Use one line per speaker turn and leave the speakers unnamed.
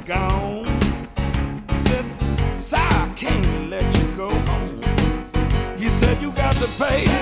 gone. He said, "Sir, I can't let you go home." He said, "You got to pay